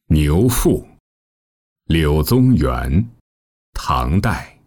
牛腹，柳宗元，唐代。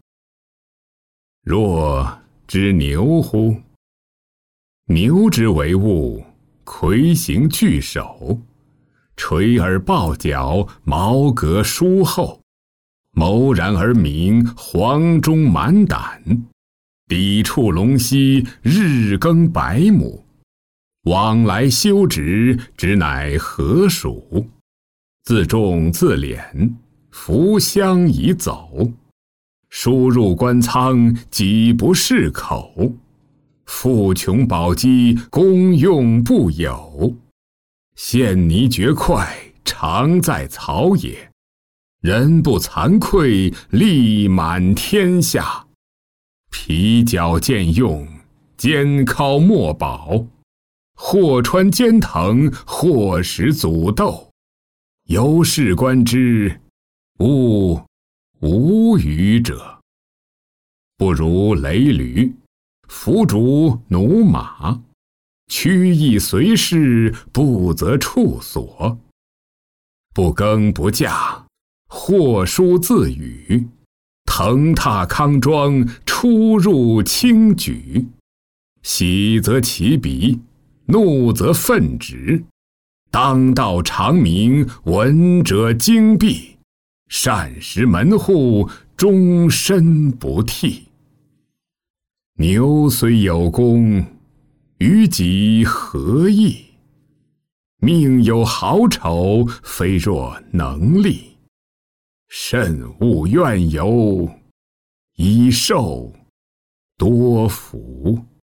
若知牛乎？牛之为物，魁形巨首，垂而抱角，毛革舒厚，眸然而明，黄中满胆，抵触龙溪，日更百亩，往来修直，直乃河属。自重自敛，扶香以走，输入官仓，几不适口。富穷宝鸡，功用不有。陷泥绝块，常在草野。人不惭愧，力满天下。皮角渐用，肩靠莫保。或穿肩藤，或使阻斗。由是观之，吾无与者。不如雷驴，伏逐驽马，趋意随事，不择处所。不耕不稼，或书自语，腾踏康庄，出入轻举。喜则其鼻，怒则愤止。当道长明，闻者惊避。善食门户，终身不替。牛虽有功，于己何益？命有好丑，非若能力。慎勿怨尤，以受多福。